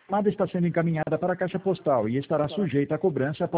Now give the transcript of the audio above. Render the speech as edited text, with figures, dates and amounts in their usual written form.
chamada está sendo encaminhada para a caixa postal e estará sujeita a cobrança após